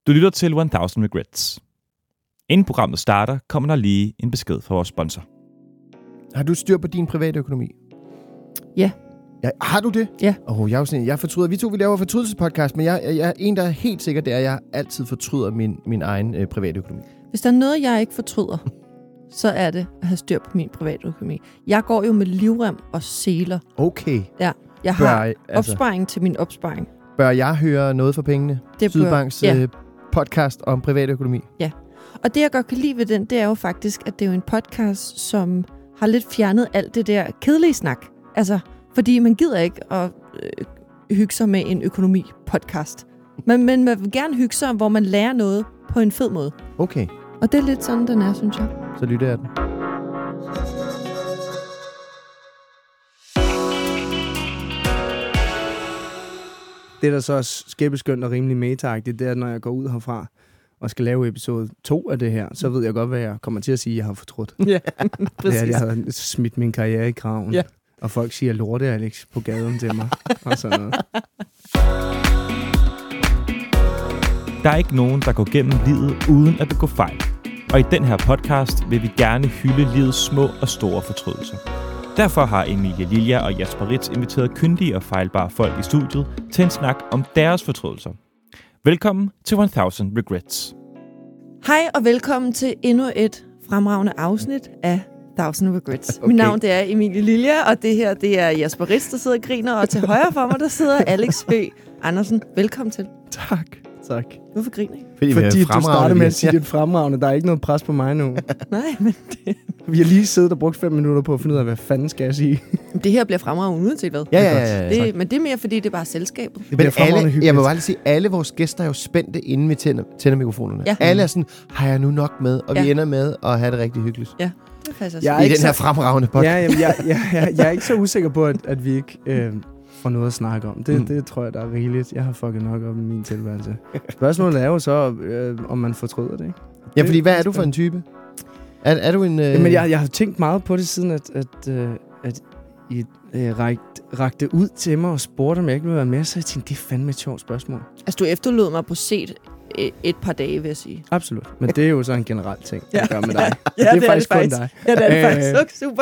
Du lytter til 1000 Regrets. Inden programmet starter, kommer der lige en besked fra vores sponsor. Har du styr på din private økonomi? Ja. Har du det? Ja. Jeg fortryder. Vi laver fortrydelsespodcast, men jeg er en, der er helt sikker, det er, at jeg altid fortryder min egen private økonomi. Hvis der er noget, jeg ikke fortryder, så er det at have styr på min private økonomi. Jeg går jo med livrem og seler. Okay. Ja, jeg har opsparing til min opsparing. Bør jeg høre noget for pengene? Det Sydbanks podcast om privat økonomi. Ja. Og det, jeg godt kan lide ved den, det er jo faktisk, at det er jo en podcast, som har lidt fjernet alt det der kedelige snak. Altså, fordi man gider ikke at hygge sig med en økonomi-podcast. Men man vil gerne hygge sig, hvor man lærer noget på en fed måde. Okay. Og det er lidt sådan, den er, synes jeg. Så lytter jeg den. Det, der så er skæbeskønt og rimelig meta-agtigt, det er, når jeg går ud herfra og skal lave episode 2 af det her, så ved jeg godt, hvad jeg kommer til at sige, jeg har fortrudt. Ja, præcis. Det er, at jeg har smidt min karriere i graven. Ja. Og folk siger lorte, Alex, på gaden til mig. Og sådan noget. Der er ikke nogen, der går gennem livet uden at begå fejl. Og i den her podcast vil vi gerne hylde livets små og store fortrydelser. Derfor har Emilie Lilja og Jasper Ritz inviteret kyndige og fejlbare folk i studiet til en snak om deres fortrydelser. Velkommen til 1000 Regrets. Hej og velkommen til endnu et fremragende afsnit af 1000 Regrets. Okay. Mit navn det er Emilie Lilja, og det her det er Jasper Ritz, der sidder og griner, og til højre for mig, der sidder Alex Høgh Andersen. Velkommen til. Tak. Hvorfor griner I? Fordi du startede med at sige, det er fremragende. Der er ikke noget pres på mig nu. Nej, men det... Vi har lige siddet og brugt 5 minutter på at finde ud af, hvad fanden skal jeg sige. Det her bliver fremragende uanset hvad. Ja. Men det er mere, fordi det er bare selskabet. Det bliver fremragende hyggeligt. Jeg må bare lige sige, alle vores gæster er jo spændte, inden vi tænder mikrofonerne. Ja. Alle er sådan, har jeg nu nok med? Og vi ender med at have det rigtig hyggeligt. Ja, det er faktisk også. I den her fremragende podcast. Jeg er ikke så usikker på, at vi ikke får noget at snakke om. Det tror jeg, der er rigeligt. Jeg har fucket nok op i min tilværelse. Spørgsmålet er jo så, om man fortryder det, ikke? Ja, fordi hvad er du for en type? Er du en... Jamen, jeg har tænkt meget på det siden, at I rakte ud til mig og spurgte, om jeg ikke ville være med. Så jeg tænkte, det er fandme et sjovt spørgsmål. Altså, du efterlod mig på set et par dage, vil jeg sige. Absolut. Men det er jo så en generel ting, jeg gør med dig. Ja, det er faktisk kun dig. Ja, det er det faktisk. Super.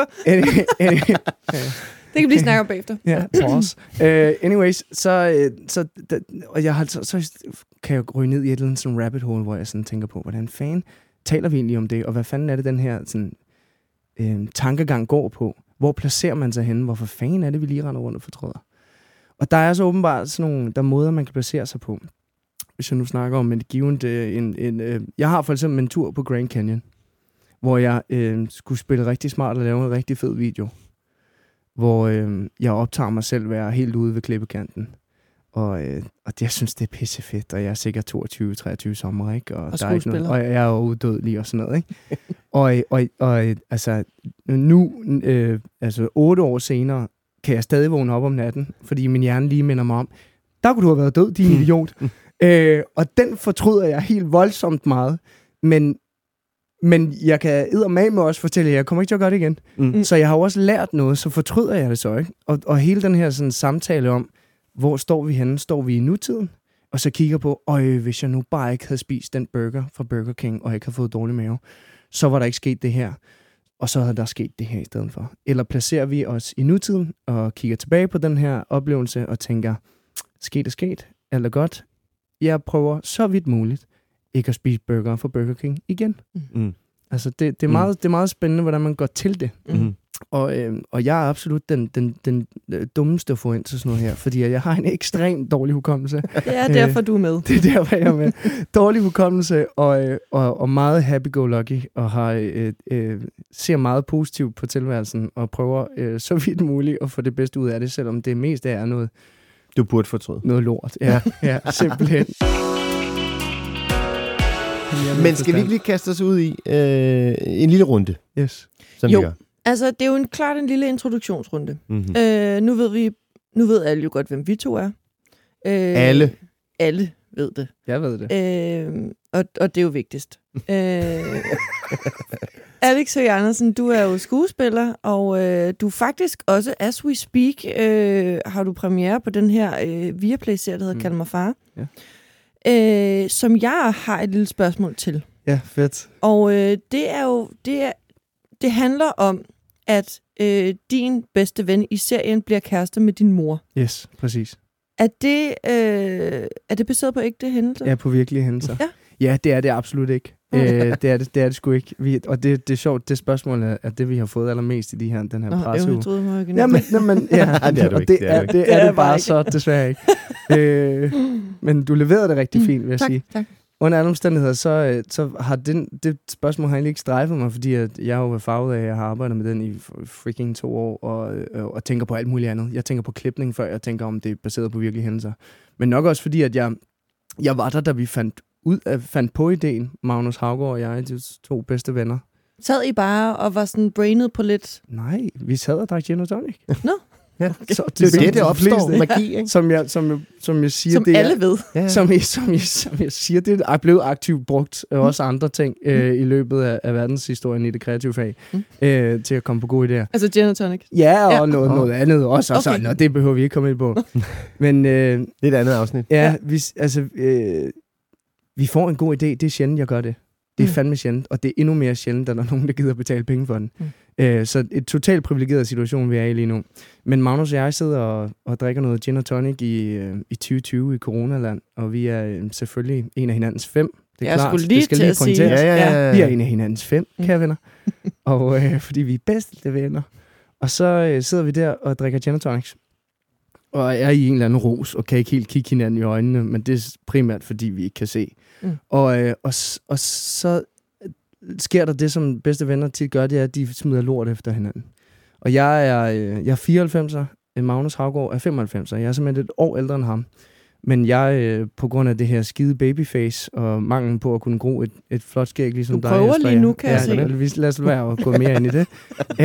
Det kan vi lige snakke om bagefter. Ja, pause. Anyways, og så kan jeg ryge ned i et eller andet sådan rabbit hole, hvor jeg sådan tænker på, hvordan fanden taler vi egentlig om det, og hvad fanden er det, den her sådan, tankegang går på? Hvor placerer man sig henne? Hvorfor fanden er det, vi lige render rundt og fortryder? Og der er så åbenbart sådan nogle der måder, man kan placere sig på. Hvis jeg nu snakker om et givet... jeg har for eksempel en tur på Grand Canyon, hvor jeg skulle spille rigtig smart og lave en rigtig fed video, hvor jeg optager mig selv være helt ude ved klippekanten. Og jeg synes, det er pissefedt, og jeg er sikkert 22-23 sommer, ikke? Og der er ikke noget, og jeg er jo udødelig og sådan noget, ikke? og altså, nu, 8 år senere, kan jeg stadig vågne op om natten, fordi min hjerne lige minder mig om, der kunne du have været død, din idiot. Og den fortryder jeg helt voldsomt meget, men jeg kan eddermame også fortælle, at jeg kommer ikke til at gøre det igen. Så jeg har også lært noget, så fortryder jeg det så, ikke? Og hele den her sådan, samtale om, hvor står vi henne? Står vi i nutiden? Og så kigger på, hvis jeg nu bare ikke havde spist den burger fra Burger King, og ikke havde fået dårlig mave, så var der ikke sket det her. Og så havde der sket det her i stedet for. Eller placerer vi os i nutiden, og kigger tilbage på den her oplevelse, og tænker, sket, alt er godt. Jeg prøver så vidt muligt ikke at spise burger fra Burger King igen. Altså, det er meget spændende, hvordan man går til det. Og jeg er absolut den dummeste at få ind til sådan noget her, fordi jeg har en ekstremt dårlig hukommelse. Det er derfor, du er med. Det er derfor, jeg er med. Dårlig hukommelse og meget happy-go-lucky, og ser meget positivt på tilværelsen, og prøver så vidt muligt at få det bedste ud af det, selvom det mest er noget... Du burde fortryde. Noget lort, ja simpelthen. Men skal vi ikke lige kaste os ud i en lille runde? Yes. Som vi gør. Altså, det er jo klart en lille introduktionsrunde. Nu ved alle jo godt, hvem vi to er. Alle ved det. Jeg ved det. Og det er jo vigtigst. Alex Høgh Andersen, du er jo skuespiller, og du faktisk også, as we speak, har du premiere på den her Viaplay-serie, der hedder Kald mig far. som jeg har et lille spørgsmål til. Ja, fedt. Og det handler om, at din bedste ven i serien bliver kærester med din mor. Yes, præcis. Er det baseret på ægte hændelser? Ja, på virkelige hændelser. Ja. Ja, det er det absolut ikke. Det er det sgu ikke. Og det er sjovt, det spørgsmål er det, vi har fået allermest i den her presseuge. Jeg troede mig ikke. Det er du ikke. Det er det bare så desværre ikke. Men du leverede det rigtig fint, vil jeg sige. Tak. Under alle omstændigheder, så har det spørgsmål har egentlig ikke strejfet mig, fordi at jeg jo er farvet af, at jeg har arbejdet med den i freaking 2 år, og tænker på alt muligt andet. Jeg tænker på klipning, før jeg tænker, om det er baseret på virkelige hændelser. Men nok også fordi, at jeg var der, da vi fandt på ideen, Magnus Haugaard og jeg, de 2 bedste venner. Sad I bare og var sådan brainet på lidt? Nej, vi sad og drak gin og tonic. Nå. Ja. Så det opstår magi, ikke? Som jeg siger, som det alle ved. Ja. Som jeg siger, det er blevet aktivt brugt også andre ting i løbet af verdenshistorien i det kreative fag til at komme på gode idéer. Altså gin og tonic? Ja, og noget andet også. Okay. Sådan, og det behøver vi ikke komme ind på. Men det er et andet afsnit. Ja, vi får en god idé. Det er sjældent, jeg gør det. Det er fandme sjældent, og det er endnu mere sjældent, at der er nogen, der gider betale penge for den. Så et totalt privilegeret situation, vi er i lige nu. Men Magnus og jeg sidder og drikker noget gin og tonic i 2020 i coronaland, og vi er selvfølgelig en af hinandens 5. Det er jeg klart, skulle lige det skal til lige at sige. pointeres. Ja. Vi er en af hinandens 5, kære venner. Og fordi vi er bedste venner. Og så sidder vi der og drikker gin og tonics. Og er i en eller anden ros, og kan ikke helt kigge hinanden i øjnene, men det er primært, fordi vi ikke kan se. Og så sker der det, som bedste venner tit gør, det er, at de smider lort efter hinanden. Og jeg er 94'er, Magnus Haugaard er 95'er. Jeg er simpelthen et år ældre end ham. Men jeg, på grund af det her skide babyface, og manglen på at kunne gro et flot skæg, ligesom dig. Du prøver lige nu, kan jeg se. Lad os være at gå mere ind i det.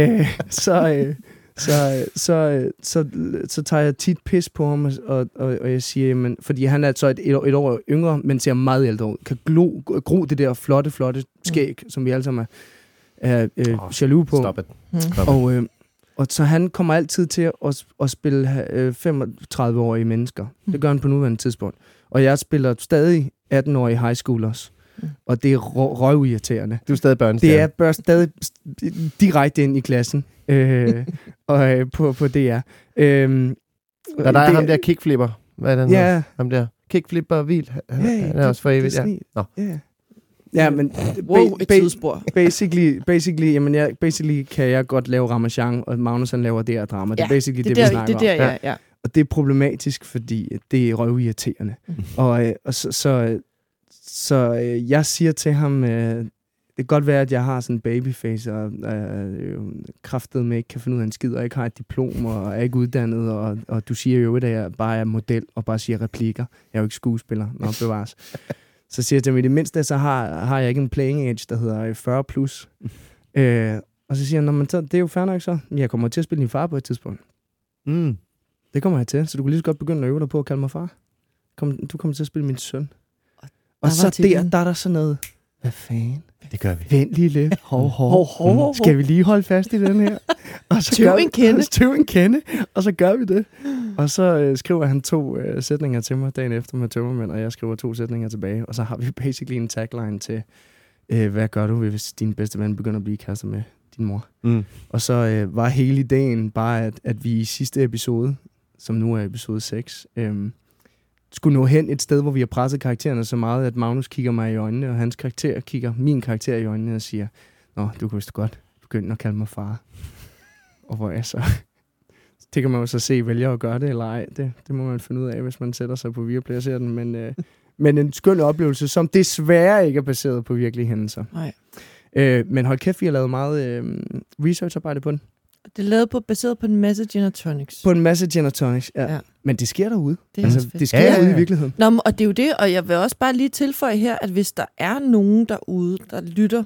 Så tager jeg tit pis på ham, og jeg siger, jamen, fordi han er så et år yngre, men ser meget ældre ud. Kan gro det der flotte skæg, som vi alle sammen er jaloux på. Stop it. Og så han kommer altid til at spille 35-årige mennesker. Det gør han på nuværende tidspunkt. Og jeg spiller stadig 18-årige high schoolers. Og det er røvirriterende. Du er stadig børnestjerne. Det er stadig direkte ind i klassen. Og på DR. Og der er ham der kickflipper. Hvad er det? Ja. Ham der kickflipper vildt. Han er også for evigt. Ja, men et tidsspor. Basically kan jeg godt lave Ramachan, og Magnus han laver det og drama. Det er basically det, vi snakker om. Ja. Og det er problematisk, fordi det er røvirriterende. Og så jeg siger til ham, det kan godt være, at jeg har sådan en babyface, og kraftet med ikke kan finde ud af en skid, og ikke har et diplom, og er ikke uddannet, og du siger jo, at jeg bare er model, og bare siger replikker. Jeg er jo ikke skuespiller, når bevares. Så siger jeg til mig, i det mindste, så har jeg ikke en playing age, der hedder 40 plus. Og så siger han, det er jo fair nok så. Jeg kommer til at spille din far på et tidspunkt. Det kommer jeg til, så du kan lige så godt begynde at øve dig på at kalde mig far. Du kommer til at spille min søn. Og så der er der sådan noget. Hvad fanden? Det gør vi. Vent lige lidt. Hov. Skal vi lige holde fast i den her? Og så Tøv en kende. Og så gør vi det. Og så skriver han 2 sætninger til mig dagen efter med tømmermænd, og jeg skriver 2 sætninger tilbage. Og så har vi basically en tagline til, hvad gør du, hvis din bedste ven begynder at blive kærester med din mor? Og så var hele ideen bare, at vi i sidste episode, som nu er episode 6, skulle nå hen et sted, hvor vi har presset karaktererne så meget, at Magnus kigger mig i øjnene, og hans karakter kigger min karakter i øjnene og siger, nå, du kan vist godt begynde at kalde mig far. Og hvor jeg så... Det kan man jo så se, vælger at gøre det eller ej. Det må man finde ud af, hvis man sætter sig på Viaplay og ser den. Men en skøn oplevelse, som desværre ikke er baseret på virkelige hændelser. Nej. Men hold kæft, vi har lavet meget researcharbejde på den. Det er baseret på en masse gin og tonics. På en masse gin og tonics, ja. Men det sker derude. Det sker ja. ude i virkeligheden. Nå, og det er jo det, og jeg vil også bare lige tilføje her, at hvis der er nogen derude, der lytter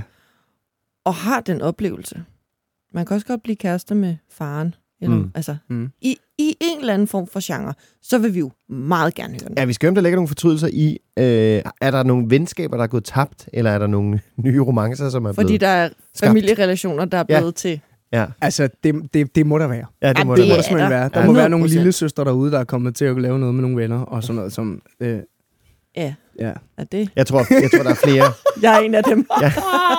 og har den oplevelse, man kan også godt blive kærester med faren, eller, i en eller anden form for genre, så vil vi jo meget gerne høre den. Ja, vi skal der ligger nogle fortrydelser i. Er der nogle venskaber, der er gået tabt, eller er der nogle nye romancer, som er blevet Fordi der er familierelationer, der er blevet til... Ja. Altså, det må der være. Ja, det må der simpelthen være. Der må være nogle 100%. lillesøstre derude, der er kommet til at lave noget med nogle venner, og sådan noget som... Ja, Ja. er det? Jeg tror, der er flere. Jeg er en af dem. Ja.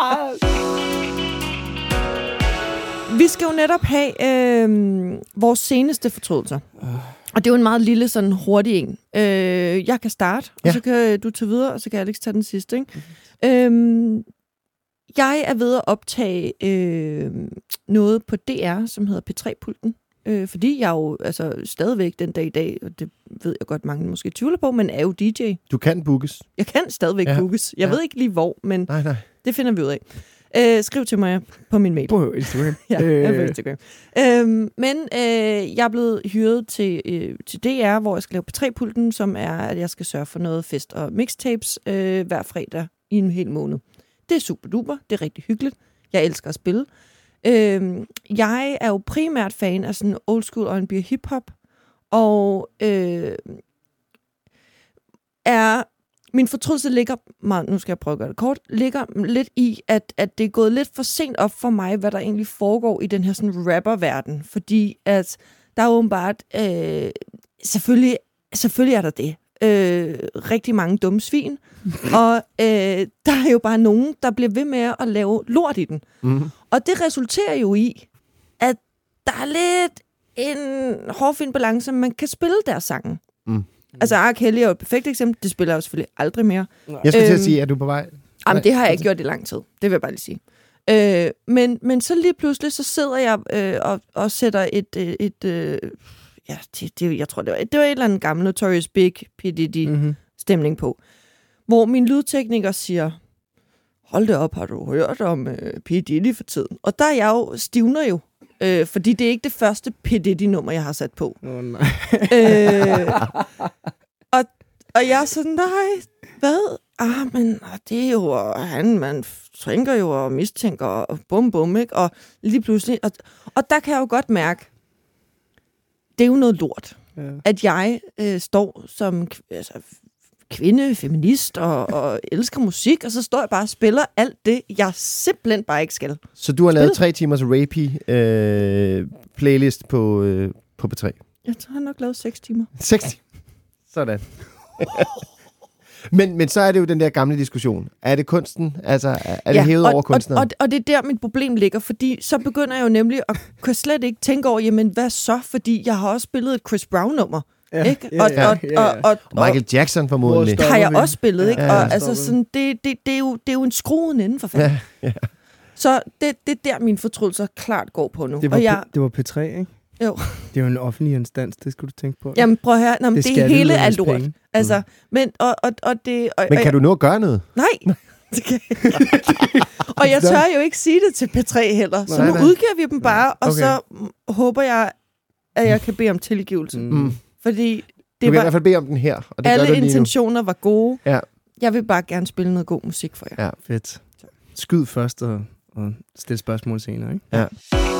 Vi skal jo netop have vores seneste fortrydelser. Og det er jo en meget lille, sådan hurtig en. Jeg kan starte, og så kan du tage videre, og så kan Alex tage den sidste. Ikke? Jeg er ved at optage noget på DR, som hedder P3-pulten. Fordi jeg jo altså, stadigvæk den dag i dag, og det ved jeg godt, mange måske tvivler på, men er jo DJ. Du kan bookes. Jeg kan stadigvæk bookes. Jeg ved ikke lige hvor, men Nej. det finder vi ud af. Skriv til mig på min mail. På Instagram. Ja, på Instagram. Men jeg er blevet hyret til DR, hvor jeg skal lave P3-pulten, som er, at jeg skal sørge for noget fest og mixtapes hver fredag i en hel måned. Det er super duper. Det er rigtig hyggeligt. Jeg elsker at spille. Jeg er jo primært fan af sådan old school R&B og hip-hop, og min fortrydelse ligger, nu skal jeg prøve at gøre det kort, ligger lidt i, at det er gået lidt for sent op for mig, hvad der egentlig foregår i den her sådan rapper-verden. Fordi at der er åbenbart, selvfølgelig er der det. Rigtig mange dumme svin. Og der er jo bare nogen, der bliver ved med at lave lort i den. Mm-hmm. Og det resulterer jo i, at der er lidt en hårfin balance, man kan spille deres sange. Mm. Altså, R. Kelly er jo et perfekt eksempel. Det spiller jeg jo selvfølgelig aldrig mere. Jeg skulle til at sige, er du på vej? Jamen, det har jeg ikke gjort i lang tid. Det vil jeg bare lige sige. Men så lige pludselig, så sidder jeg og sætter jeg tror, det var et eller andet gammel Notorious Big P. Diddy stemning på. Hvor min lydtekniker siger, hold det op, har du hørt om P. Diddy for tiden? Og der er jeg jo, stivner jo. Fordi det er ikke det første P. Diddy-nummer, jeg har sat på. Nej. Og jeg er sådan, nej, hvad? Men det er jo man tænker jo og mistænker og bum, ikke? Og lige pludselig, og der kan jeg jo godt mærke, det er jo noget lort, at jeg står som kvinde, feminist og elsker musik, og så står jeg bare og spiller alt det, jeg simpelthen bare ikke skal. Så du har lavet 3 timers rapey playlist på P3? Jeg tror, jeg har nok lavet 6 timer. 6 timer? Sådan. Men så er det jo den der gamle diskussion. Er det kunsten? Altså, er det hævet over kunstneren? Og det er der, mit problem ligger, fordi så begynder jeg jo nemlig at kan slet ikke tænke over, jamen hvad så? Fordi jeg har også spillet et Chris Brown-nummer. Ikke? Og Michael Jackson formodentlig. Har jeg også spillet, ikke? Og altså sådan, det er jo en skruen inden for fanden. Ja. Så det er der, mine fortrydelser klart går på nu. Det var P3, ikke? Jo. Det er jo en offentlig instans, det skulle du tænke på. Jamen prøv at høre, det hele er lort. Penge. Altså, men kan du nå at gøre noget? Nej. Det kan jeg ikke. Og jeg tør jo ikke sige det til P3 heller. Så nu udgiver vi dem bare, og så håber jeg, at jeg kan bede om tilgivelse. Fordi du kan i hvert fald bede om den her. Og det alle gør intentioner var gode. Ja. Jeg vil bare gerne spille noget god musik for jer. Ja, fedt. Skyd først og stille spørgsmål senere, ikke? Ja.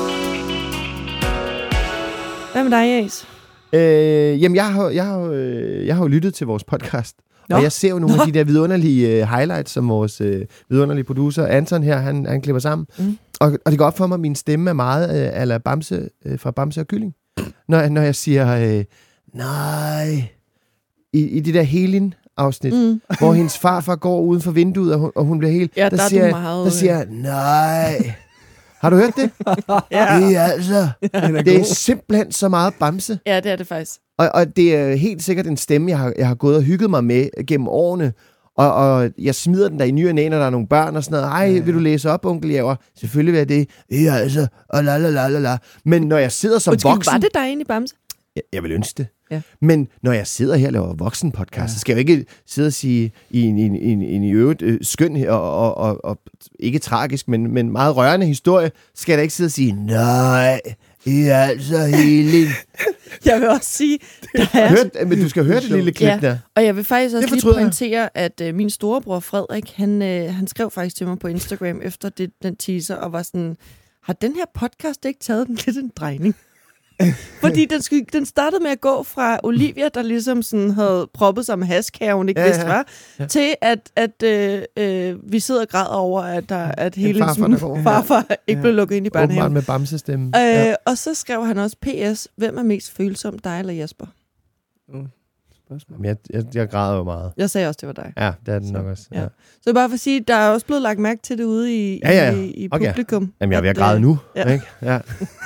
Hvad med dig, Jas? Jamen, jeg har jo lyttet til vores podcast. Og jeg ser jo nogle af de der vidunderlige highlights, som vores vidunderlige producer Anton her, han klipper sammen. Og det går op for mig, at min stemme er meget ala Bamse fra Bamse og Kylling. Når jeg siger, nej, i det der Helin-afsnit, hvor hendes farfar går uden for vinduet, og hun bliver helt... Ja, der siger jeg, nej. Har du hørt det? Ja. Det er altså... Det er simpelthen så meget Bamse. Ja, det er det faktisk. Og det er helt sikkert en stemme, jeg har gået og hygget mig med gennem årene. Og jeg smider den der i ny og næ, når der er nogle børn og sådan noget. Ej, vil du læse op, onkel Jæver? Selvfølgelig vil jeg det. Ja, altså, og la. Men når jeg sidder som voksen... Var det dig inde i Bamse? Jeg vil ønske det. Ja. Men når jeg sidder her og laver voksenpodcast, så skal jeg jo ikke sidde og sige i en i øvrigt skøn og ikke tragisk, men meget rørende historie, skal jeg da ikke sidde og sige, nej, det er altså Helin. Jeg vil også sige... Men du skal høre det lille klip der. Og jeg vil faktisk også lige pointere, at min storebror Frederik, han skrev faktisk til mig på Instagram efter den teaser, og var sådan, har den her podcast ikke taget den lidt en drejning? Fordi den startede med at gå fra Olivia, der ligesom sådan havde proppet sig med haskær, hun ikke vidste hvad, til at vi sidder og græder over, at hele farfar ikke blev lukket ind i børnehaven. Åbenbart med bamsestemme. Og så skrev han også, PS, hvem er mest følsom, dig eller Jesper? spørgsmål. Men jeg græder jo meget. Jeg sagde også, det var dig. Ja, det er den nok også. Ja. Så bare for at sige, der er også blevet lagt mærke til det ude i Okay. publikum. Jamen, jeg er ved at græde nu. Ja. Ikke? Ja.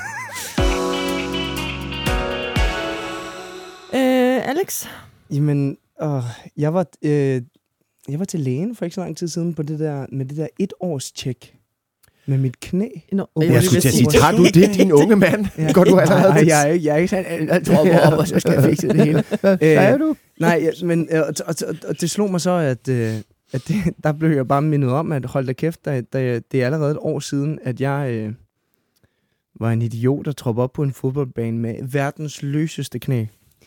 Alex? Jamen, jeg var til lægen for ikke så lang tid siden på det der 1-års-tjek med mit knæ. Jeg skulle til at sige, tager du det, din unge mand? Ja. Går du allerede? Nej, jeg er ikke sådan, jeg tropper op, og så skal jeg fikse det hele. Hvad er du? Nej, men og det slog mig så, at der blev jeg bare mindet om, at hold da kæft, det er allerede et år siden, at jeg var en idiot, der troppede op på en fodboldbane med verdens løseste knæ.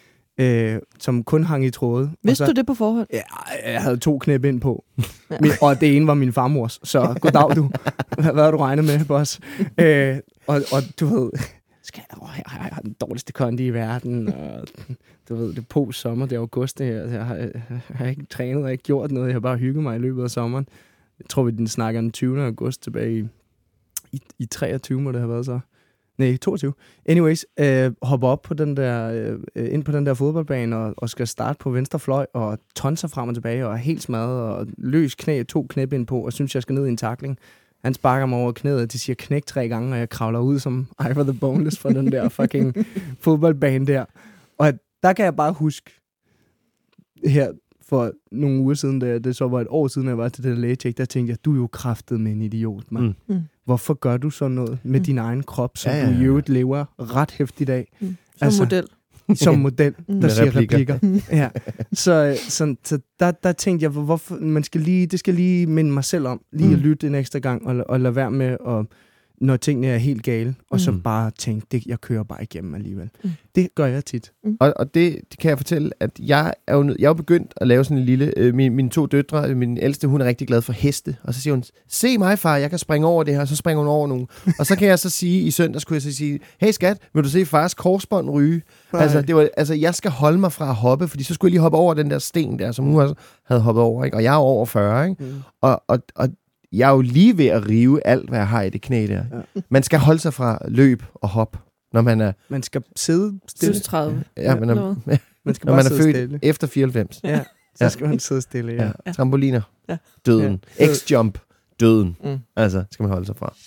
Som kun hang i tråde. Vidste du det på forhånd? Ja, jeg havde 2 knæb ind på. Og det ene var min farmors. Så goddag du. Hvad har du regnet med, boss? Og du ved, jeg har den dårligste kondi i verden. Og, du ved, det er post-sommer, det er august. Jeg har ikke trænet og ikke gjort noget. Jeg har bare hygget mig i løbet af sommeren. Jeg tror, vi snakker den 20. august tilbage i 23, må det have været så. Nej, 22. Anyways, hopper op på den der, ind på den der fodboldbane og skal starte på venstre fløj og tonser frem og tilbage og er helt smadret og løs knæ, 2 knæb ind på og synes, jeg skal ned i en tackling. Han sparker mig over knæet, de siger knæk 3 gange, og jeg kravler ud som Ivor the Boneless fra den der fucking fodboldbane der. Og der kan jeg bare huske her for nogle uger siden, da det så var et år siden, jeg var til det lægetjek, der tænkte jeg, du er jo kraftet med en idiot, mand. Hvorfor gør du sådan noget med din egen krop, som du i øvrigt lever ret hæftigt af? Som model. Som model, der siger replikker. Ja. Så der tænkte jeg, hvorfor det skal lige minde mig selv om, lige at lytte en ekstra gang, og lade være med at når tingene er helt gale, og så bare tænke, jeg kører bare igennem alligevel. Det gør jeg tit. Og det kan jeg fortælle, at jeg er jo begyndt at lave sådan en lille... Mine 2 døtre, min ældste, hun er rigtig glad for heste, og så siger hun, se mig far, jeg kan springe over det her, og så springer hun over nogen. Og så kan jeg så sige, i søndags kunne jeg så sige, hey skat, vil du se fars korsbånd ryge? Altså, jeg skal holde mig fra at hoppe, fordi så skulle jeg lige hoppe over den der sten der, som hun også havde hoppet over, ikke? Og jeg er over 40, ikke? Og jeg er jo lige ved at rive alt, hvad jeg har i det knæ der. Ja. Man skal holde sig fra løb og hop, når man er... Man skal sidde stille. 30. Ja, man skal når man er født stille. Efter 94. Ja, så skal man sidde stille, ja. Trampoliner. Ja. Døden. Ja. X-jump. Døden. Altså, skal man holde sig fra.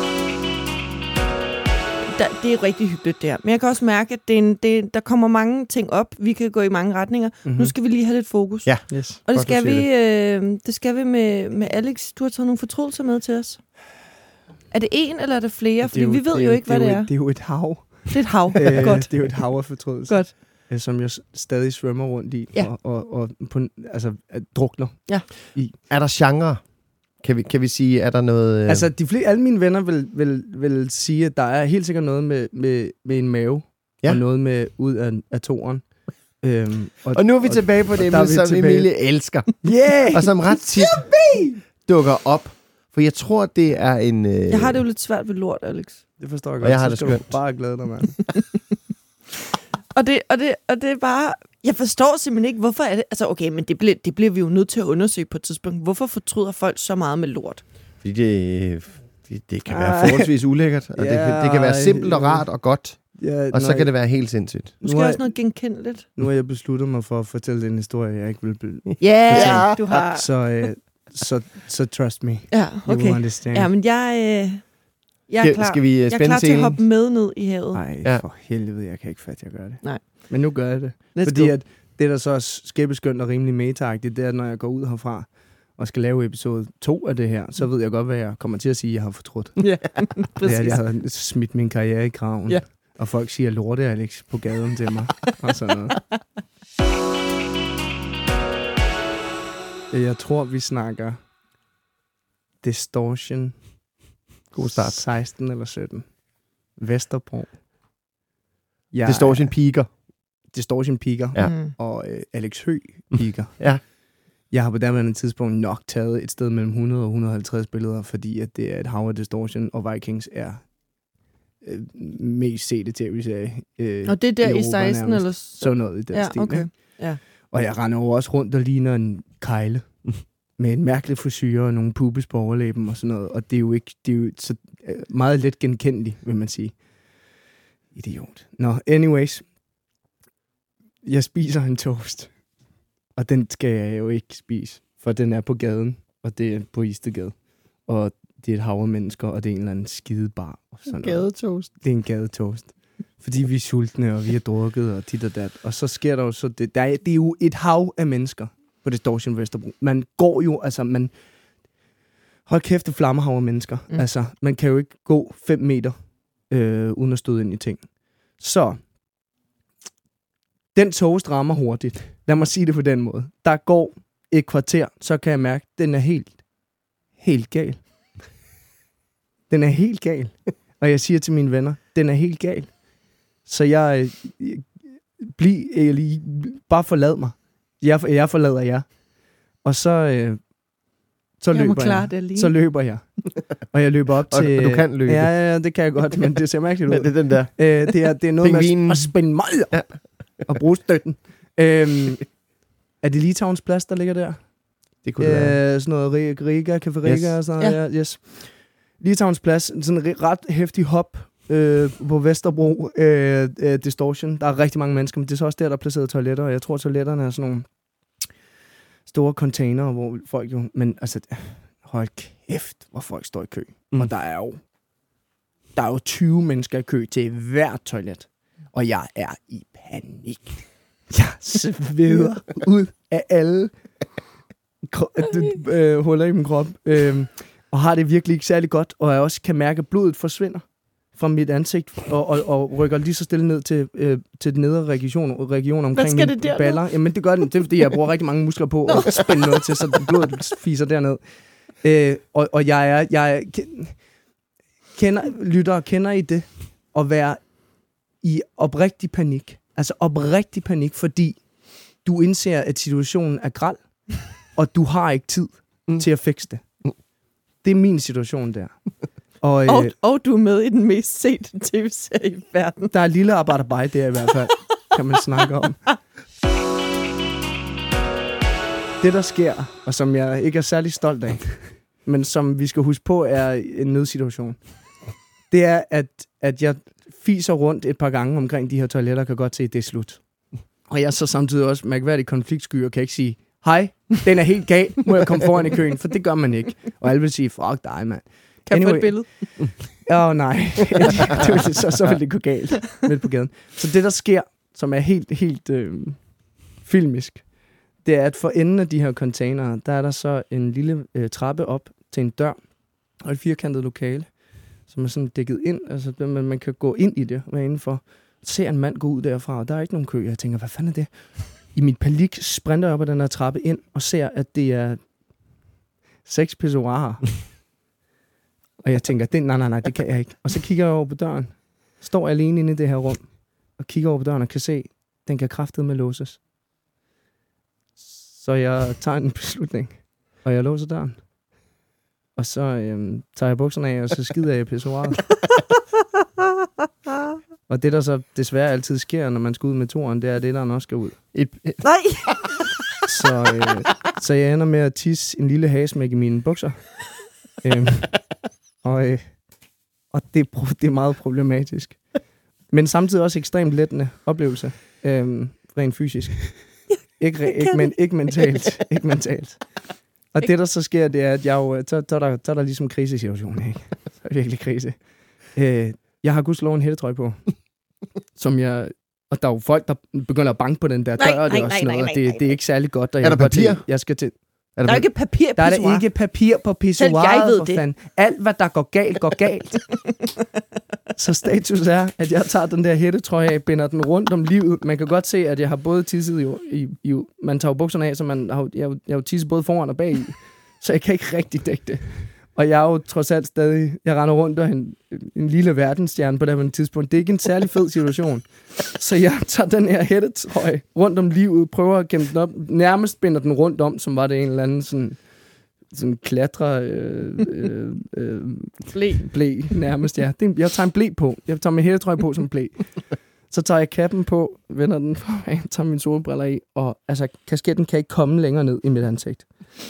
Det er rigtig hyggeligt der. Men jeg kan også mærke, at der kommer mange ting op. Vi kan gå i mange retninger. Nu skal vi lige have lidt fokus. Ja. Yes. Og det skal vi med Alex. Du har taget nogle fortrydelser med til os. Er det en, eller er det flere? Fordi vi ved jo ikke, hvad det er. Det er jo et hav. Det er et hav. Godt. Det er jo et hav af fortrydelser. Godt. Som jeg stadig svømmer rundt i. Ja. Og drukner i. Er der genre? Kan vi sige, er der noget... Altså, alle mine venner vil sige, at der er helt sikkert noget med en mave, og noget med ud af toren. Og nu er vi tilbage på det, som Emilie elsker. Yeah! Og som ret tit dukker op. For jeg tror, det er en... Jeg har det jo lidt svært ved lort, Alex. Det forstår jeg godt. Og jeg har det skønt. Bare glæde dig, mand. og det er bare... Jeg forstår simpelthen ikke, hvorfor er det... Altså, okay, men det bliver vi jo nødt til at undersøge på et tidspunkt. Hvorfor fortryder folk så meget med lort? Fordi det kan være forholdsvis ulækkert. Og det kan være simpelt og rart og godt. Ja, og så kan det være helt sindssygt. Måske også noget genkendeligt. Nu har jeg besluttet mig for at fortælle den historie, jeg ikke vil fortælle. Ja, du har... Så trust me. Ja, okay. You understand. Ja, men jeg er klar. Skal vi jeg er klar til at hoppe med ned i havet. Nej, for helvede, jeg kan ikke fatte, jeg gør det. Nej. Men nu gør jeg det. Fordi at det, der så er skæbbeskønt og rimelig meta-agtigt, det er, at når jeg går ud herfra og skal lave episode 2 af det her, så ved jeg godt, hvad jeg kommer til at sige, jeg har fortrudt. Ja, præcis. Det er, at jeg har smidt min karriere i graven. Ja. Og folk siger lorte, Alex, på gaden til mig. Og sådan noget. Jeg tror, vi snakker Distortion. God start. 16 eller 17. Vesterbro. Distortion piker. Distortion piker. Ja. Og Alex Høgh piker. Ja. Jeg har på derværende tidspunkt nok taget et sted mellem 100 og 150 billeder, fordi at det er et hav af Distortion, og Vikings er mest sete tv-serie. Og det er der i 16 eller sådan noget i den stil. Okay. Ja. Og jeg render over også rundt og ligner en kejle. Med en mærkelig frisyre og nogle pubis på overlæben og sådan noget. Og det er jo så meget let genkendeligt, vil man sige. Idiot. Nå, anyways. Jeg spiser en toast. Og den skal jeg jo ikke spise, for den er på gaden, og det er på Istegade. Og det er et hav af mennesker, og det er en eller anden skidebar. Gadetoast. Det er en gadetoast. Fordi vi er sultne, og vi har drukket, og dit og dat. Og så sker der jo så... Det er jo et hav af mennesker på Distortion Vesterbro. Man går jo... Altså, hold kæft, det flammehav af mennesker. Altså, man kan jo ikke gå 5 meter, uden at støde ind i ting. Så... Den toast rammer hurtigt. Lad mig sige det på den måde. Der går et kvarter, så kan jeg mærke, at den er helt gal. Den er helt gal. Og jeg siger til mine venner, den er helt gal. Så bare forlad mig. Jeg forlader jer. Og så løber jeg. Og jeg løber op til... Og du kan løbe. Ja, det kan jeg godt, men det ser mærkeligt ud. Men det er den der... Det er noget med at spænde mig og bruge støtten. Er det Litauens Plads, der ligger der? Det kunne det være. Sådan noget Riga, Café Riga og sådan noget. Ja. Yes. Litauens Plads, sådan en ret hæftig hop på Vesterbro Distortion. Der er rigtig mange mennesker, men det er så også der er placeret toiletter, og jeg tror, toiletterne er sådan nogle store container, hvor folk jo... Men altså, hold kæft, hvor folk står i kø. Og der er jo 20 mennesker i kø til hvert toilet. Og jeg er i panik. Jeg sveder ud af alle huller i min krop. Og har det virkelig ikke særlig godt. Og jeg også kan mærke, at blodet forsvinder fra mit ansigt. Og rykker lige så stille ned til den nedre region omkring mine baller. Jamen det gør den. Det er fordi, jeg bruger rigtig mange muskler på at spænde noget til, så blodet fiser derned. Og jeg kender I det? At være i oprigtig panik. Altså oprigtig panik, fordi du indser, at situationen er grel, og du har ikke tid til at fikse det. Det er min situation der. Og du er med i den mest sete tv-serie i verden. Der er lille arbejderbej der i hvert fald, kan man snakke om. Det, der sker, og som jeg ikke er særlig stolt af, men som vi skal huske på, er en nødsituation. Det er, at jeg fiser rundt et par gange omkring de her toiletter, kan godt se, at det er slut. Og jeg er så samtidig også mærkværdigt konfliktsky, og kan ikke sige, hej, den er helt gal, må jeg komme foran i køen, for det gør man ikke. Og alle vil sige, fuck dig, mand. Kan jeg få et billede? Nej. så vil det gå galt midt på gaden. Så det, der sker, som er helt filmisk, det er, at for enden af de her containere, der er der så en lille trappe op til en dør, og et firkantet lokale, som er sådan dækket ind. Altså, man kan gå ind i det, være indenfor. Ser en mand gå ud derfra, og der er ikke nogen kø. Jeg tænker, hvad fanden er det? I mit panik sprinter jeg op ad den her trappe ind, og ser, at det er 6 pissoirer. Og jeg tænker, nej, det kan jeg ikke. Og så kigger jeg over på døren. Står alene inde i det her rum, og kigger over på døren og kan se, den kan kraftedeme låses. Så jeg tager en beslutning, og jeg låser døren. Og så tager jeg bukserne af, og så skider jeg i pissoiret. Og det, der så desværre altid sker, når man skal ud med toren, det er det, der også skal ud. Nej! Så jeg ender med at tisse en lille hagesmæk i mine bukser. Og det er meget problematisk. Men samtidig også ekstremt lettende oplevelse. Rent fysisk. Ikke mentalt. Ikke mentalt. Og det, der så sker, det er, at så er der ligesom krisesituation, ikke? Så er virkelig krise. Jeg har gudskelov en hættetrøje på, og der er jo folk, der begynder at banke på den der dør, og det er også noget, det er ikke særlig godt. Er der papir? Jeg skal til... Der er ikke papir på pissoiret. Der er ikke papir på pissoiret. Jeg ved det. Fanden. Alt, hvad der går galt, går galt. Så status er, at jeg tager den der hættetrøje af, binder den rundt om livet. Man kan godt se, at jeg har både tisset i man tager jo bukserne af, så jeg har jo tisset både foran og bag i. Så jeg kan ikke rigtig dække det. Og jeg er jo trods alt stadig, jeg render rundt og en lille verdensstjerne på det her tidspunkt. Det er ikke en særlig fed situation. Så jeg tager den her hættetrøje rundt om livet, prøver at kæmpe den op, nærmest binder den rundt om, som var det en eller anden sådan klatre blæ nærmest, ja. Jeg tager en blæ på. Jeg tager min hættetrøje på som blæ. Så tager jeg kappen på, vender den foran, tager mine solbriller i, og altså kasketten kan ikke komme længere ned i mit ansigt.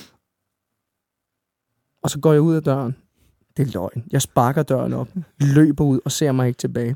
Og så går jeg ud af døren. Det er løgn. Jeg sparker døren op, løber ud og ser mig ikke tilbage.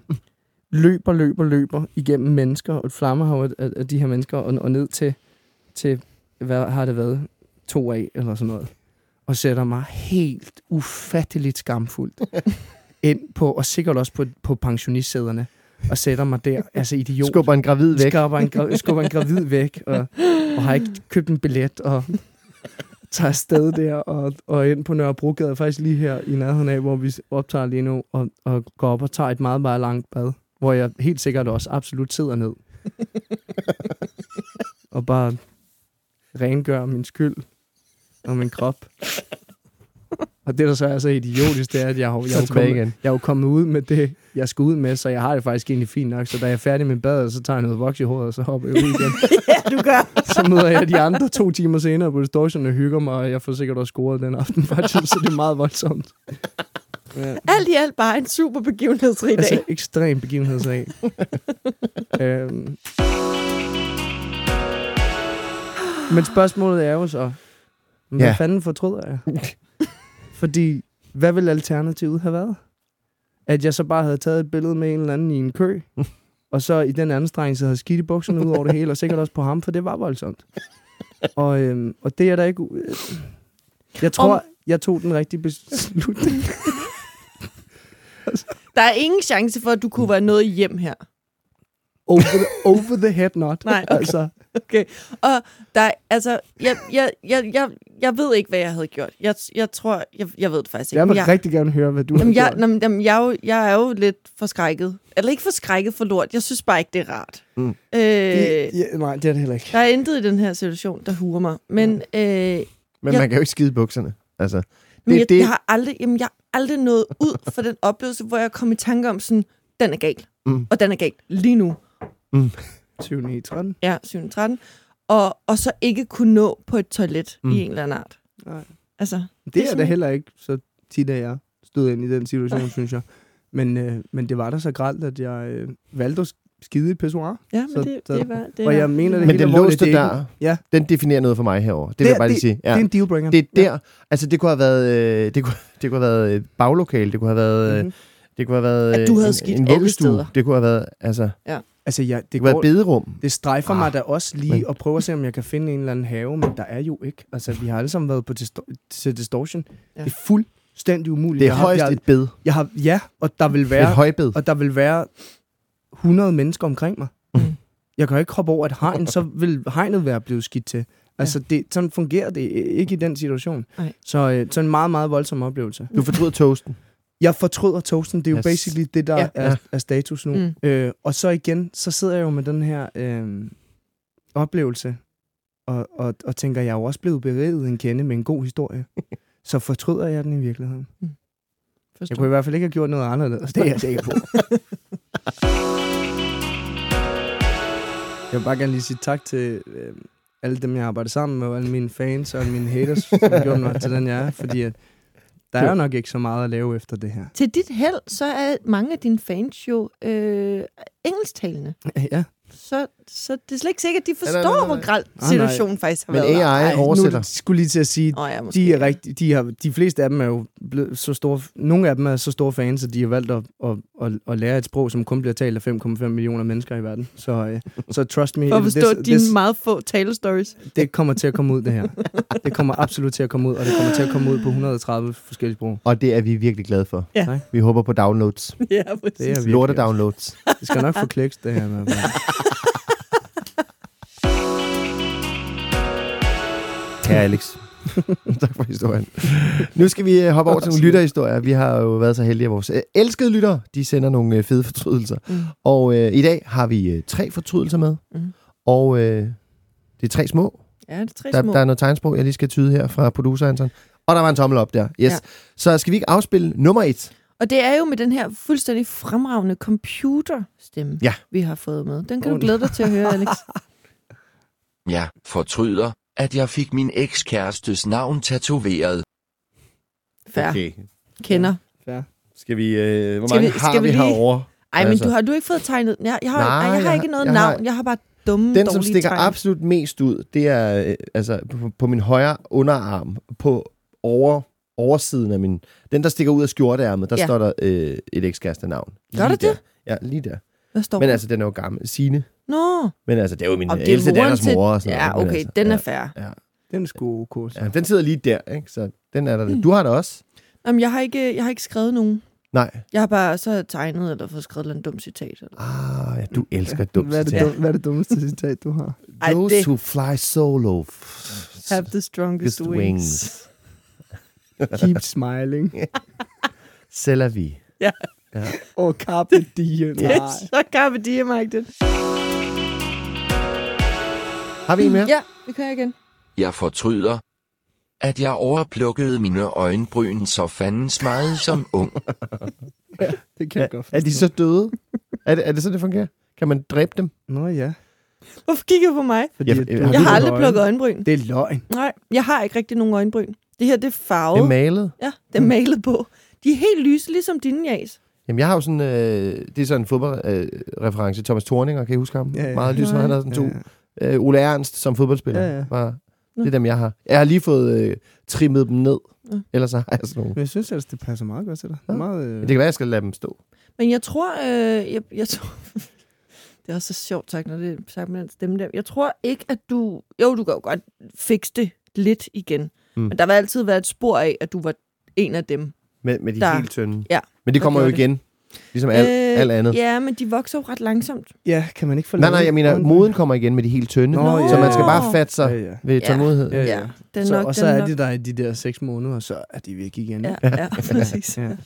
Løber igennem mennesker og et flammehav af de her mennesker og ned til hvad har det været? 2 af, eller sådan noget. Og sætter mig helt ufatteligt skamfuldt ind på, og sikkert også på pensionistsæderne, og sætter mig der, altså idiot. Skubber en gravid væk. Skubber en gravid væk, og har ikke købt en billet, og tager afsted der, og ind på Nørrebrogade, faktisk lige her i nærheden af, hvor vi optager lige nu, og går op og tager et meget, meget langt bad, hvor jeg helt sikkert også absolut sidder ned. Og bare rengør min skyld og min krop. Og det, der så er så idiotisk, det er, at jeg er jo kommet ud med det, jeg skal ud med, så jeg har det faktisk egentlig fint nok. Så da jeg er færdig med badet, så tager jeg noget voks i håret, og så hopper jeg ud igen. Ja, du gør. Så møder jeg de andre 2 timer senere på Distortion og hygger mig, og jeg får sikkert også scoret den aften, faktisk, så det er meget voldsomt. Ja. Alt i alt bare en super begivenhedsrig dag. Altså, ekstrem begivenhedsrig. Men spørgsmålet er jo så, hvad fanden fortryder jeg? Fordi, hvad ville alternativet have været? At jeg så bare havde taget et billede med en eller anden i en kø, og så i den anstrengelse havde skidt i bukserne ud over det hele, og sikkert også på ham, for det var voldsomt. Og det er der ikke... Jeg tror, jeg tog den rigtige beslutning. Der er ingen chance for, at du kunne være nået hjem her. Over the head not. Nej, okay. Altså. Okay. Og der, altså, jeg ved ikke, hvad jeg havde gjort. Jeg tror, jeg ved det faktisk ikke. Jeg vil rigtig gerne høre, hvad du har gjort. Jeg er jo lidt forskrækket. Eller ikke forskrækket for lort. Jeg synes bare ikke, det er rart. Nej, det er det heller ikke. Der er intet i den her situation, der huer mig. Men man kan jo ikke skide bukserne. Altså, jeg har aldrig nået ud for den oplevelse, hvor jeg kom i tanke om sådan, den er gal. Og den er gal lige nu. 7-9-13. Ja, 7-13. Og så ikke kunne nå på et toilet i en eller anden art. Nej. Altså, det er da heller ikke så tit, at jeg stod ind i den situation, synes jeg. Men det var da så grelt, at jeg valgte at skide i et pissoir. Ja, men det var... Og jeg mener det men den låste der, ja. Den definerer noget for mig herovre. Det vil jeg bare lige sige. Ja. Det er en dealbringer. Det er der. Altså, det kunne have været... det kunne have været et baglokale. Det kunne have været... Det kunne have været at du havde skidt alle steder. Det kunne have været... Altså... Ja. Altså, det kunne være bederum. Det strejfer mig da også lige at prøve at se, om jeg kan finde en eller anden have, men der er jo ikke. Altså, vi har alle sammen været på til Distortion. Ja. Det er fuldstændig umuligt. Det er højst et bed. Og der vil være... Et højbed. Og der vil være 100 mennesker omkring mig. Jeg kan jo ikke hoppe over et hegn, så vil hegnet være blevet skidt til. Altså, sådan fungerer det ikke i den situation. Så en meget, meget voldsom oplevelse. Du fortryder toasten. Jeg fortryder toasten. Det er jo basically det, der er status nu. Og så igen, så sidder jeg jo med den her oplevelse, og tænker, jeg er jo også blevet beriget en kende med en god historie. Så fortryder jeg den i virkeligheden. Jeg kunne i hvert fald ikke have gjort noget anderledes. Det er jeg sikker på. Jeg vil bare gerne lige sige tak til alle dem, jeg arbejder sammen med, og alle mine fans og alle mine haters, som har gjort mig til den, jeg er. Fordi at der er jo nok ikke så meget at lave efter det her. Til dit held, så er mange af dine fans jo engelsktalende. Ja. Så det er slet ikke sikkert, at de forstår, hvor grelt situationen faktisk har været. Men AI oversætter. Nu skulle lige til at sige, de fleste af dem er jo blevet så store, nogle af dem er så store fans, at de har valgt at lære et sprog, som kun bliver talt af 5,5 millioner mennesker i verden. Så trust me. For at forstå dine meget få talestories. Det kommer til at komme ud, det her. Det kommer absolut til at komme ud, og det kommer til at komme ud på 130 forskellige sprog. Og det er vi virkelig glade for. Ja. Vi håber på downloads. Ja, præcis. Lorte downloads. Det skal nok få kliks, det her med. Ja, Alex. Tak for historien. Nu skal vi hoppe over til nogle lytterhistorier. Vi har jo været så heldige, at vores elskede lyttere, de sender nogle fede fortrydelser. Og i dag har vi 3 fortrydelser med. Og det er 3 små. Ja, det er 3 små. Der er noget tegnsprog, jeg lige skal tyde her fra producer Anton. Og der var en tommel op der. Yes. Ja. Så skal vi ikke afspille nummer 1? Og det er jo med den her fuldstændig fremragende computerstemme, vi har fået med. Den kan du glæde dig til at høre, Alex. Jeg fortryder, at jeg fik min ekskærestes navn tatoveret. Fair. Okay. Kender. Fair. Skal vi... hvor mange har vi herovre? Ej, men har du ikke fået tegnet... Jeg har ikke noget navn. Jeg har bare dumme, den, dårlige som stikker tegn. absolut mest ud, det er på min højre underarm, på oversiden af min... Den, der stikker ud af skjorteærmet, der står der et ekskæreste navn. Gør det det? Ja, lige der. Hvad står men altså, den er jo gammel. Signe. Nå. Men altså, det er jo min Og det er ældste moren datters til- mor og sådan Ja, noget. Men okay, altså, den er ja, fair. Ja. Den er sgu ok. Ja, den sidder lige der, ikke? Så den er der. Du har det også? Jamen, jeg har ikke skrevet nogen. Nej. Jeg har bare så tegnet eller fået skrevet et dumt citat. Eller. Ja, du elsker dumt Hvad er det dummeste citat, du har? Ej, Those det- who fly solo Have the strongest wings. Keep smiling. C'est la vie. Ja. Og carpe diem. Yes, så Carpe Diem, det. Har vi en mere? Ja, vi kører igen. Jeg fortryder, at jeg overplukkede mine øjenbryn så fandens meget som ung. Det kan jeg godt Er de så døde? Er det så, det fungerer? Kan man dræbe dem? Nå ja. Hvorfor kigger du på mig? Fordi Jeg- at jeg du har Jeg har har aldrig øjne. plukket øjenbryn. Det er løgn. Nej, jeg har ikke rigtig nogen øjenbryn. Det her, det er farvet. Det er malet. Ja, det er malet på. De er helt lyse, ligesom dine, Jas. Jamen, jeg har jo sådan... det er sådan en fodboldreference. Thomas Thorninger, kan I huske ham? Ja, ja. Meget lys, han havde sådan to. Ole Ernst som fodboldspiller. Ja, ja. Det er dem, jeg har. Jeg har lige fået trimmet dem ned. Ja. Ellers så har jeg sådan nogle. Men jeg synes ellers, det passer meget godt til dig. Ja. Meget, Men det kan være, jeg skal lade dem stå. Men jeg tror... jeg tror det er også så sjovt sagt, når det er sagt med den stemme der. Jeg tror ikke, at du... Jo, du kan jo godt fikse det lidt igen. Men der vil altid være et spor af, at du var en af dem. Med de Der. helt tynde. Ja, Men det kommer jo gjorde det. igen. Ligesom alt andet. Ja, men de vokser jo ret langsomt. ja, kan man ikke få Nej, jeg mener, moden kommer igen med de helt tynde. Nå, Så ja. man skal bare fatte sig Ja, ja. ved tålmodighed. Ja, ja. Ja, den er Så, nok, og så den er nok. de der i de der 6 måneder, så er de væk igen. Ja, ikke? ja, præcis. Ja.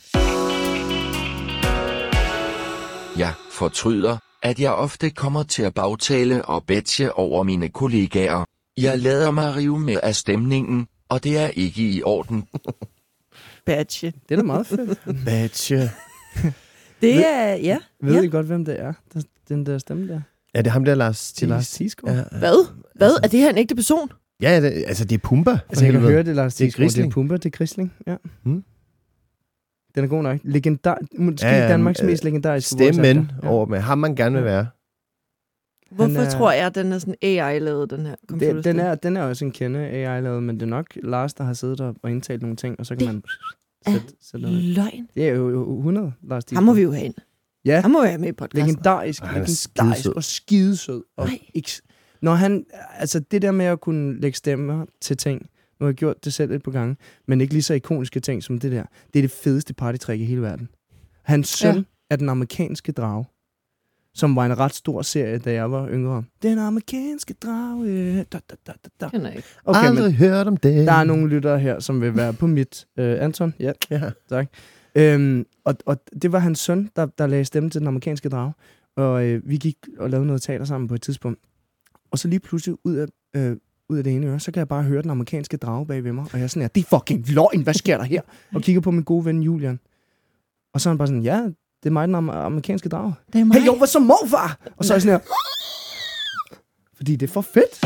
Jeg fortryder, at jeg ofte kommer til at bagtale og bitche over mine kollegaer. Jeg lader mig rive med af stemningen, og det er ikke i orden. Badge. Det er da meget fedt. Badge. Det er, ja. Ved Ja. I godt, hvem det er? Den der stemme der? Ja, det er ham der, Lars Det er Lars Thies. Thiesgaard. Ja. Hvad? Hvad? Er det her en ægte person? Ja, det er Pumba. for Altså, jeg kan helvede. høre det, Lars Det er Thiesgaard. Det er Grisling. Pumba, det er Grisling. Ja. Mm. Den er god nok. Måske Ja, ja, Danmarks mest legendariske Stemmen voice-actor. over med ham, man gerne vil være. Hvorfor er- tror jeg, at den er sådan AI-lavet, den her computerstemme? Den er også en kende AI-lavet, men det er nok Lars, der har siddet der og indtalt nogle ting, og så kan man sætte noget. Løgn. Det er jo 100, Lars Thiesgaard. Ham må vi jo have ind. Ja, Ham må vi have med i podcasten. legendarisk, Han er legendarisk skidesød. og skidesød. Og Nej. når han, altså det der med at kunne lægge stemmer til ting, nu har jeg gjort det selv et par gange, men ikke lige så ikoniske ting som det der, det er det fedeste partytrick i hele verden. Hans søn er den amerikanske drage, som var en ret stor serie, da jeg var yngre. Den amerikanske drage. Da. Kender jeg ikke. Okay, men Aldrig hørt om det. der er nogle lyttere her, som vil være på mit. Anton, ja, Ja. tak. Og det var hans søn, der lagde stemme til den amerikanske drage. Og vi gik og lavede noget teater sammen på et tidspunkt. Og så lige pludselig ud af det ene øre, så kan jeg bare høre den amerikanske drage bag ved mig. Og jeg er sådan her, det er fucking løgn, hvad sker der her? Og kigger på min gode ven Julian. Og så er han bare sådan, ja, det er mig, den amerikanske drage. Det er mig. Hey, jo, hvad så morfar? Og så er jeg sådan her, fordi det er for fedt.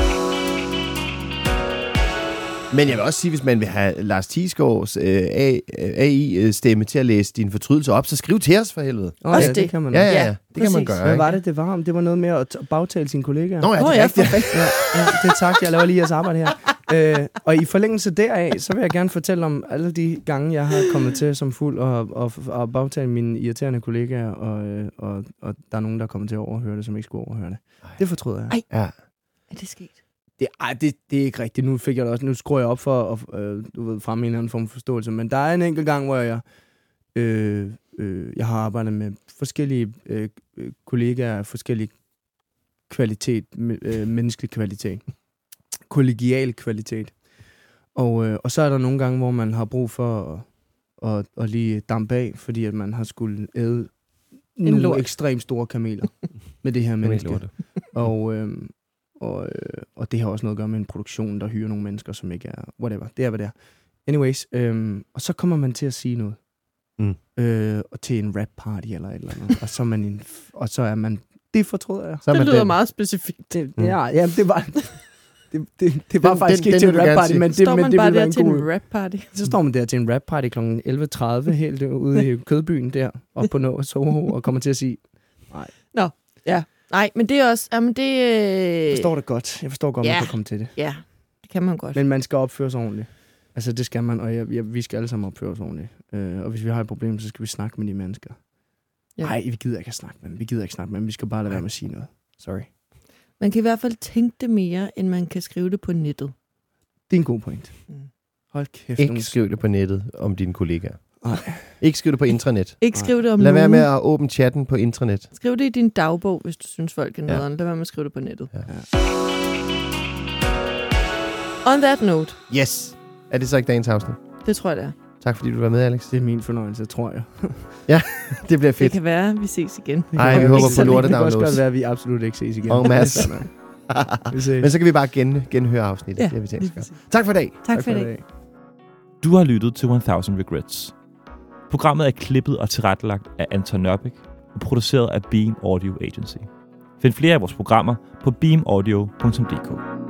Men jeg vil også sige, hvis man vil have Lars Thiesgaards AI-stemme til at læse dine fortrydelser op, så skriv til os for helvede. Også det det. kan man. Ja, også. ja, det kan man præcis. gøre. Hvad ikke? var det var om? Det var noget med at bagtale sine kollegaer. Nå, ja, Nå det ja, er rigtigt. perfekt. Ja, det er tak. Jeg laver lige jeres arbejde her. Og i forlængelse deraf, så vil jeg gerne fortælle om alle de gange, jeg har kommet til som fuld og bagtale mine irriterende kollegaer, og der er nogen, der er kommet til at overhøre det, som ikke skulle overhøre det. Det fortryder jeg. Ej. Ja. Er det sket? Det er ikke rigtigt. Nu fik jeg det også. Nu skruer jeg op for at fremme en eller anden form for forståelse. Men der er en enkelt gang, hvor jeg har arbejdet med forskellige kollegaer af forskellig kvalitet, menneskelig kvalitet, kollegial kvalitet. Og så er der nogle gange, hvor man har brug for at lige dampe af, fordi at man har skulle æde nogle lort. ekstremt store kameler med det her menneske. Og det har også noget at gøre med en produktion, der hyrer nogle mennesker, som ikke er whatever. Det er, hvad det er. Anyways, og så kommer man til at sige noget. Og til en rap party eller et eller andet. Og så er man... Det fortryder jeg. Så er Det man lyder den. meget specifikt. Ja, det var... Det var Den- faktisk den ikke til vil en du rap gerne party, sige. men det, Står men man det bare ville være der en til god... en rap party? Så står man der til en rap party kl. 11.30 helt ude i Kødbyen der, op på Soho, og kommer til at sige... Nej, men det er også... Jamen det... Jeg forstår det godt. Jeg forstår godt, man kan komme til det. Ja, det kan man godt. Men man skal opføre sig ordentligt. Altså, det skal man, og vi skal alle sammen opføre os ordentligt. Og hvis vi har et problem, så skal vi snakke med de mennesker. Ja. Nej, vi gider ikke at snakke med dem. Vi skal bare lade være med at sige noget. Sorry. Man kan i hvert fald tænke det mere, end man kan skrive det på nettet. Det er en god point. Hold kæft. Ikke skriv det på nettet om dine kollegaer. Nej. Ikke skriv det på intranet. Ikke skriv det om Lad være nogen. med at åbne chatten på intranet. Skriv det i din dagbog, hvis du synes, folk er nederen. Lad være med at skrive det på nettet. Ja. On that note. Yes. Er det så ikke dagens afsnit? Det tror jeg, det er. Tak fordi du var med, Alex. Det er min fornøjelse, tror jeg. Ja, det bliver Det fedt. kan være, vi ses igen. Ej, vi håber på Det kan lortedownloads. også godt være, at vi absolut ikke ses igen. Og Mads. Vi ses. Men så kan vi bare genhøre afsnittet. Ja, Det har vi tænkt lige os at gøre. præcis. Tak for i dag. Tak for i dag. Du har lyttet til 1000 Regrets. Programmet er klippet og tilrettelagt af Anton Nørbæk og produceret af Beam Audio Agency. Find flere af vores programmer på beamaudio.dk.